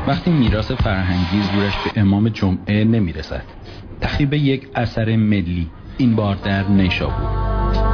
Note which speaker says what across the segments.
Speaker 1: وقتی میراث فرهنگی زورش به امام جمعه نمیرسد. تخریب یک اثر ملی، این بار در نیشابور.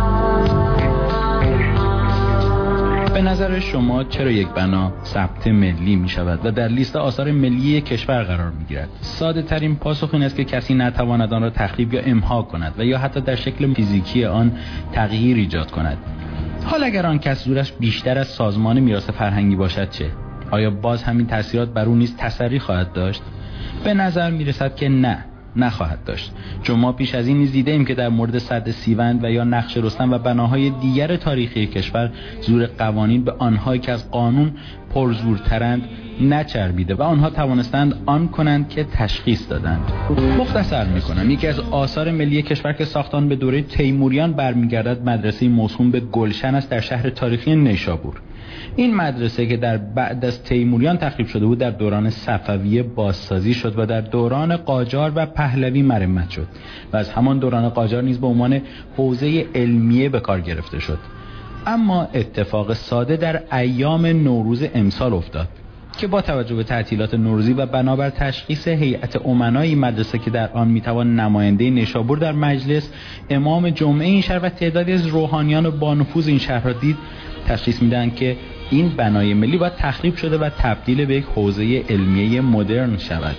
Speaker 1: به نظر شما چرا یک بنا ثبت ملی می شود و در لیست آثار ملی کشور قرار می گیرد؟ ساده ترین پاسخ این است که کسی نتواند آن را تخریب یا امحا کند و یا حتی در شکل فیزیکی آن تغییر ایجاد کند. حال اگر آن کس زورش بیشتر از سازمان میراث فرهنگی باشد چه؟ آیا باز همین تاثیرات بر او نیز تسری خواهد داشت؟ به نظر می رسد که نخواهد داشت، چون ما پیش از این نیز دیده ایم که در مورد سد سیوند و یا نقش رستم و بناهای دیگر تاریخی کشور زور قوانین به آنهایی که از قانون پرزورترند نچربیده و آنها توانستند آن کنند که تشخیص دادند. مختصر میکنم، یکی از آثار ملی کشور که ساختان به دوره تیموریان برمیگردد مدرسه موسوم به گلشن است در شهر تاریخی نیشابور. این مدرسه که در بعد از تیموریان تخریب شده بود در دوران صفویه بازسازی شد و در دوران قاجار و پهلوی مرمت شد و از همان دوران قاجار نیز به عنوان حوزه علمیه به کار گرفته شد. اما اتفاق ساده در ایام نوروز امسال افتاد که با توجه به تعطیلات نوروزی و بنابر تشخیص هیئت امنای مدرسه که در آن میتوان نماینده نیشابور در مجلس، امام جمعه این شهر و تعدادی از روحانیان و بانفوذ این شهر را دید، تشخیص میدن که این بنای ملی باید تخریب شده و تبدیل به یک حوزه علمیه مدرن شود.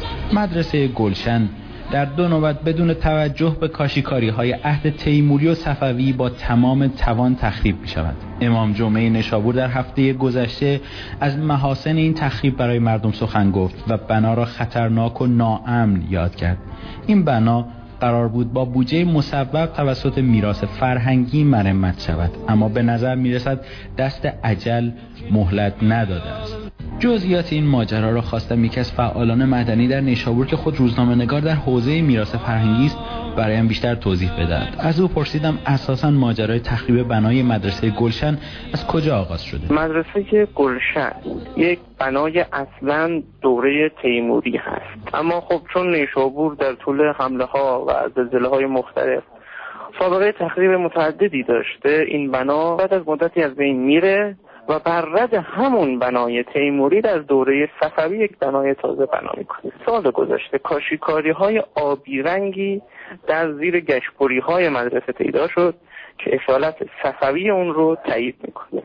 Speaker 1: مدرسه گلشن در دو نوبت بدون توجه به کاشیکاری‌های عهد تیموری و صفوی با تمام توان تخریب می‌شود. امام جمعه نیشابور در هفته گذشته از محاسن این تخریب برای مردم سخن گفت و بنا را خطرناک و ناامن یاد کرد. این بنا قرار بود با بودجه مصوب توسط میراث فرهنگی مرمت شود، اما به نظر میرسد دست اجل مهلت نداده است. جزئیات این ماجرا را خواستم یکی از فعالان مدنی در نیشابور که خود روزنامه‌نگار در حوزه میراث فرهنگی است برایم بیشتر توضیح بدهد. از او پرسیدم اساساً ماجرای تخریب بنای مدرسه گلشن از کجا آغاز شده؟
Speaker 2: مدرسه گلشن یک بنای اصلاً دوره تیموری هست، اما خب چون نیشابور در طول حمله ها و زلزله های مختلف سابقه تخریب متعددی داشته، این بنا بعد از مدتی از بین میره و بر رد همون بنای تیموری در دوره صفوی یک بنای تازه بنا میکنه. سال گذشته کاشیکاری‌های آبی رنگی در زیر گشبری‌های مدرسه پیدا شد که اصالت صفوی اون رو تایید میکنه.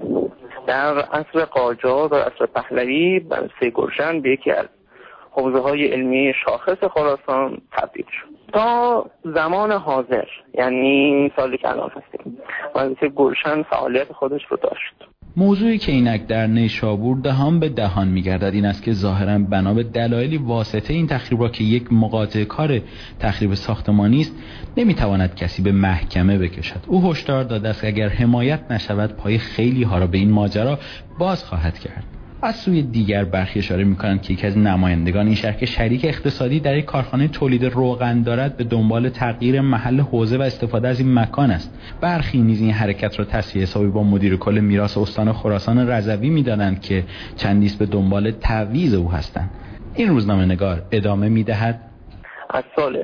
Speaker 2: در عصر قاجار و عصر پهلوی مدرسه گلشن به یکی از حوزه‌های علمی شاخص خراسان تبدیل شد. تا زمان حاضر، یعنی سالی که الان هستیم، مدرسه گلشن فعالیت خودش رو داشت.
Speaker 1: موضوعی که اینک در نیشابور دهان به دهان می‌گردد این است که ظاهراً بنا به دلایلی واسطه این تخریب را که یک مقاطع کار تخریب ساختمانی است نمی‌تواند کسی به محکمه بکشد. او هشدار داده است که اگر حمایت نشود پای خیلی ها را به این ماجرا باز خواهد کرد. از سوی دیگر برخی اشاره می‌کنند که یکی از نمایندگان این شهر که شریک اقتصادی در یک کارخانه تولید روغن دارد به دنبال تغییر محل حوزه و استفاده از این مکان است. برخی نیز این حرکت را تصفیه حسابی با مدیر کل میراث استان خراسان رضوی می‌دانند که چندیست به دنبال تعویض او هستند. این روزنامه‌نگار ادامه می‌دهد:
Speaker 2: از سال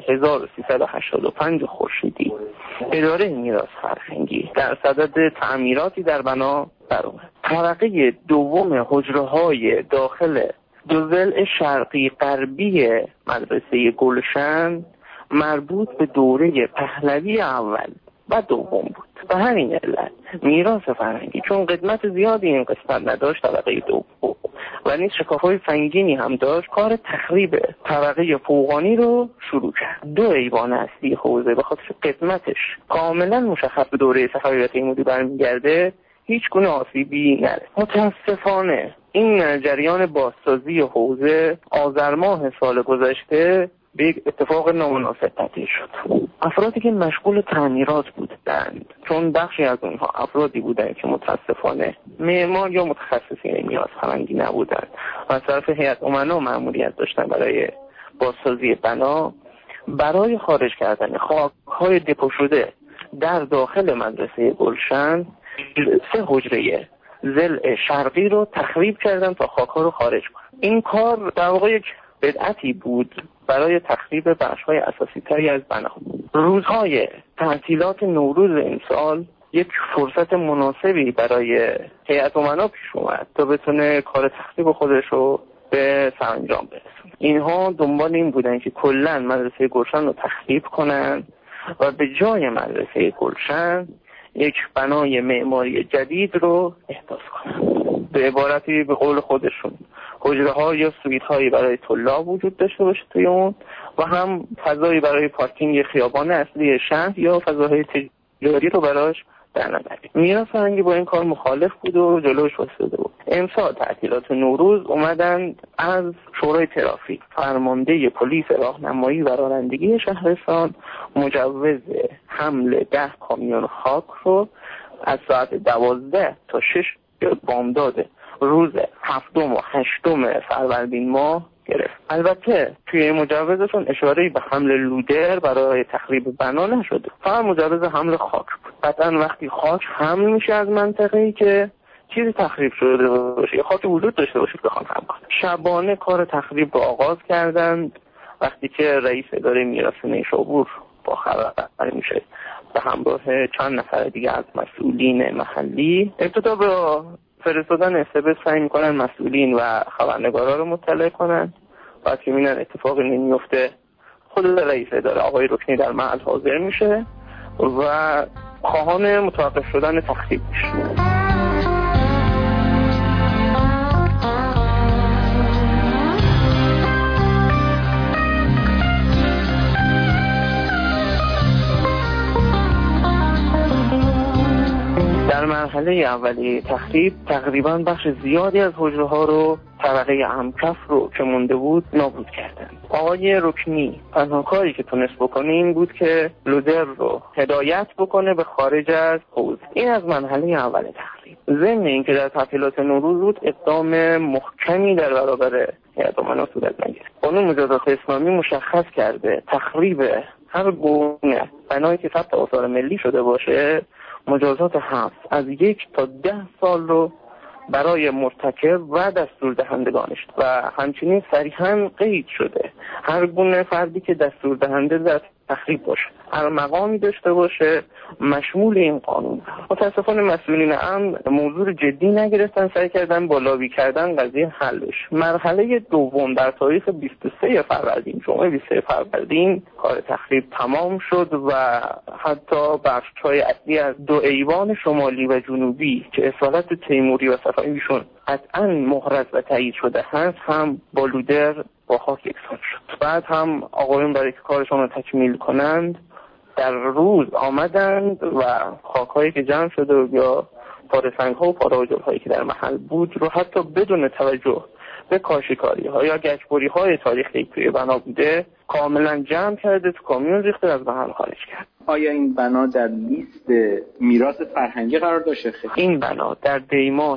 Speaker 2: 1385 خورشیدی اداره میراث فرهنگی در صدد تعمیراتی در بنا برآمد. طبقه دوم حجره‌های داخل دو ضلع شرقی غربی مدرسه گلشن مربوط به دوره پهلوی اول و دوم بود. به همین علت میراث فرهنگی چون قدمت زیادی این قسمت نداشت، طبقه دوم و نیز شکاف‌های سنگینی هم داشت، کار تخریب طبقه فوقانی رو شروع کرد. دو ایوان اصلی حوزه به خاطر قدمتش کاملا مشخص به دوره صفوی و تیموری برمیگرده هیچ گونه آسیبی نرسید. متاسفانه این جریان بازسازی حوزه آذر ماه سال گذشته به یک اتفاق نامناسب تبدیل شد. افرادی که مشغول تعمیرات بودند، چون بخشی از اونها افرادی بودند که متاسفانه معمار یا متخصصین میراث فرهنگی نبودند و از طرف هیئت امنا مأموریت داشتن برای بازسازی بنا، برای خارج کردن خاک‌های دپو شده در داخل مدرسه گلشن 3 حجره ضلع شرقی رو تخریب کردن تا خاک‌ها رو خارج کنن. این کار در واقع یک بدعتی بود برای تخریب بخش‌های اساسی تری از بنا. روزهای تعطیلات نوروز امسال یک فرصت مناسبی برای هیئت امنا پیش اومد تا بتونه کار تخریب خودش رو به سرانجام برسونه. اینها دنبال این بودن که کلا مدرسه گلشن رو تخریب کنن و به جای مدرسه گلشن یک بنای معماری جدید رو احداث کنن. به عبارتی به قول خودشون حجره ها یا سویت هایی برای طلاب وجود داشته باشه توی اون و هم فضایی برای پارکینگ خیابان اصلی شهر یا فضاهای تجاری رو براش در نظر. میراث فرهنگی با این کار مخالف بود و جلوش وایساده بود. امسال تعطیلات نوروز اومدن از شورای ترافیک فرمانده پلیس راهنمایی و رانندگی شهرستان مجوز حمل 10 کامیون خاک رو از ساعت 12 تا 6 بامداد روز 7 و 8 فروردین ماه گرفت. البته توی مجوزشون اشاره‌ای به حمل لودر برای تخریب بنا نشده، فقط مجوز حمل خاک بود. قطعا وقتی خاک حمل میشه از منطقه‌ای که چیزی تخریب شده باشه یا خاک وجود داشته باشه بخوان حمل کنن. شبانه کار تخریب رو آغاز کردند. وقتی که رئیس اداره میراث نیشابور با خبر میشه به همراه چند نفر دیگه از مسئولین محلی ابتدا به فرستادن استبس سعی میکنن مسئولین و خبرنگارا رو مطلع کنن. بعد که میبینن اتفاقی نمیفته خود رئیس اداره آقای رکنی در محل حاضر میشه و خواهان متوقف شدن تخریب میشه. در مرحله اولیه تخریب تقریبا بخش زیادی از حجره ها رو طبقه همکف رو که مونده بود نابود کردند. آقای رکنی تنها کاری که تونست بکنه این بود که لودر رو هدایت بکنه به خارج از حوض. این از مرحله اول تخریب. ضمن اینکه در تعطیلات نوروز بود اقدام محکمی در برابر هیئت امنا صورت نگرفت. قانون مجازات اسلامی مشخص کرده تخریب هر گونه بنایی که ثبت آثار ملی شده باشه مجازات حبس از 1 تا 10 سال رو برای مرتکب و دستور دهندگانش و همچنین صریحاً قید شده هر گونه فردی که دستور دهنده در تخریب باشه هر مقامی داشته باشه مشمول این قانون. متاسفانه مسئولین امن موضوع جدی نگرفتن، سعی کردن با لابی کردن قضیه حل بشه. مرحله دوم در تاریخ 23 فروردین جمعه 23 فروردین کار تخریب تمام شد و حتی بخش‌های اصلی از 2 ایوان شمالی و جنوبی که اصالت تیموری و صفویشون قطعاً محرز و تایید شده هست هم با لودر با خاک یکسان شد. بعد هم آقایون برای که کارشون رو تکمیل کنند در روز آمدند و خاک‌هایی که جمع شده یا پاره‌سنگ‌ها و پاره‌هایی که در محل بود رو حتی بدون توجه به کاشی‌کاری‌ها یا گچ‌بری‌های تاریخی که بنا بوده کاملا جمع کرده تو کامیون ریخته از محل خارج کرد.
Speaker 3: آیا این بنا در لیست میراث فرهنگی قرار داشته؟
Speaker 2: این بنا در دیماه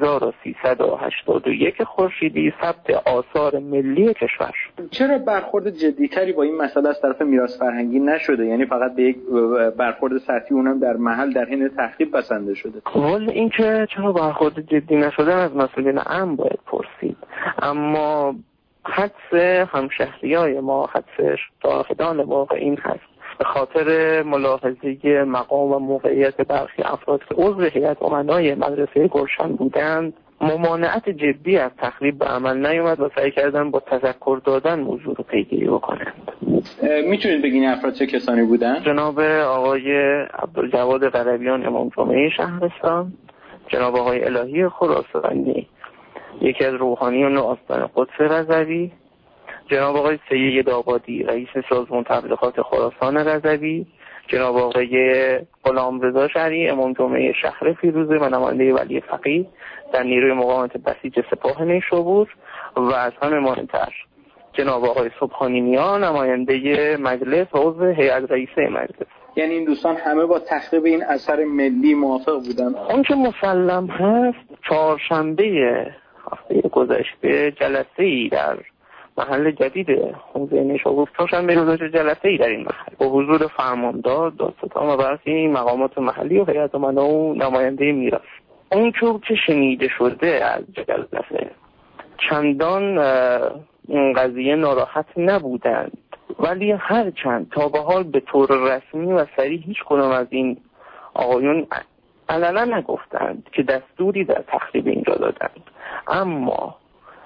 Speaker 2: 1381 خورشیدی ثبت آثار ملی کشور شد.
Speaker 3: چرا برخورد جدی‌تری با این مسئله از طرف میراث فرهنگی نشده؟ یعنی فقط به یک برخورد سطحی اونم در محل در حین تخریب بسنده شده؟
Speaker 2: والا این که چرا برخورد جدی نشده از مسئولین امن باید پرسید. اما حدس همشهریای ما، حدس شاهدان واقع این هست به خاطر ملاحظه مقام و موقعیت برخی افراد که عضو هیئت امنای مدرسه گلشن بودند ممانعت جدی از تخریب به عمل نیامد و سعی کردن با تذکر دادن موضوع رو پیگیری بکنند.
Speaker 3: میتونید بگین افراد چه کسانی بودن؟
Speaker 2: جناب آقای عبدالجواد غربیان امام جمعه شهرستان، جناب آقای الهی خراسانی یکی از روحانیان آستان قدس رضوی، جناب آقای سید آبادی رئیس سازمان تبلیغات خراسان رضوی، جناب آقای غلامرضا شرعی امام جمعه شهر فیروزه و نماینده ولی فقیه در نیروی مقاومت بسیج سپاه نیشابور و از همه مهمتر جناب آقای سبحانی نیا نماینده مجلس و عضو هیئت رئیسه مجلس.
Speaker 3: یعنی این دوستان همه با تخریب این اثر ملی موافق بودن؟
Speaker 2: اون که مسلم هست چهارشنبه هفته گذشته جلسه‌ای در محل جدید حوزه نیشابور چهارشنبه روز جلسه‌ای در این محل با حضور فرماندار، دادستان و برخی مقامات محلی و هیئت امنا و نماینده میراث. اون که شنیده شده از جلسه چندان این قضیه ناراحت نبودند، ولی هرچند تا به حال به طور رسمی و صریح هیچ کدام از این آقایون علنا نگفتند که دستوری در تخریب اینجا دادند، اما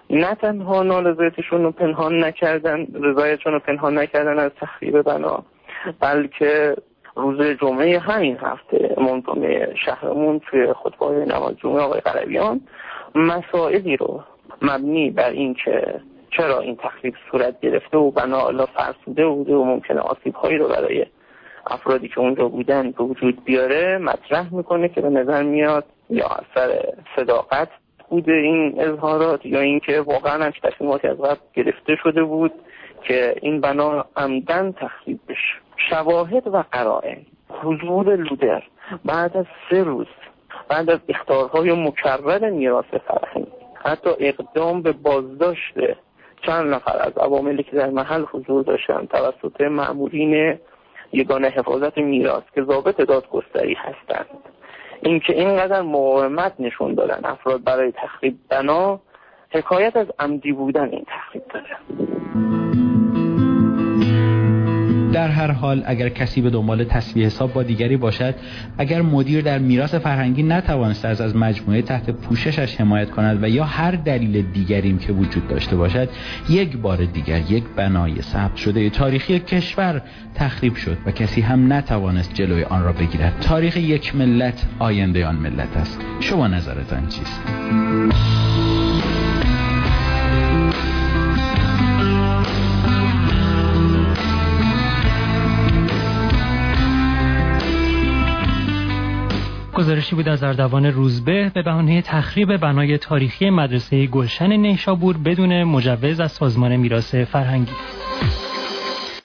Speaker 2: نه تنها نارضایتشون رو پنهان نکردن، رضایتشون رو پنهان نکردن از تخریب بنا، بلکه روز جمعه همین هفته امام جمعه شهرمون توی خطبه نماز جمعه آقای قلبیان مسائلی رو مبنی بر این که چرا این تخریب صورت گرفته و بنا الا فرسوده بوده و ممکنه آسیب‌هایی رو برای افرادی که اونجا بودن به وجود بیاره مطرح میکنه که به نظر میاد یا اثر صداقت بوده این اظهارات یا اینکه واقعا هم تصمیماتی از قبل گرفته شده بود که این بنا عمدن تخریب بشه. شواهد و قرائن حضور لودر بعد از 3 روز بعد از اخطارهای مکرر میراث فرهنگی، حتی اقدام به بازداشت چند نفر از عواملی که در محل حضور داشتن توسط مأمورین یگان حفاظت میراث که ضابط دادگستری هستند، اینکه اینقدر مقاومت نشون دادن افراد برای تخریب بنا، حکایت از عمدی بودن این تخریب داره.
Speaker 1: در هر حال اگر کسی به دنبال تسویه حساب با دیگری باشد، اگر مدیر در میراث فرهنگی نتوانسته از مجموعه تحت پوششش حمایت کند و یا هر دلیل دیگریم که وجود داشته باشد، یک بار دیگر یک بنای ثبت شده تاریخی کشور تخریب شد و کسی هم نتوانست جلوی آن را بگیرد. تاریخ یک ملت آینده آن ملت است. شما نظرتان چیست؟
Speaker 4: گزارشی بود از اردوان روزبه به بهانه تخریب بنای تاریخی مدرسه گلشن نیشابور بدون مجوز از سازمان میراث فرهنگی.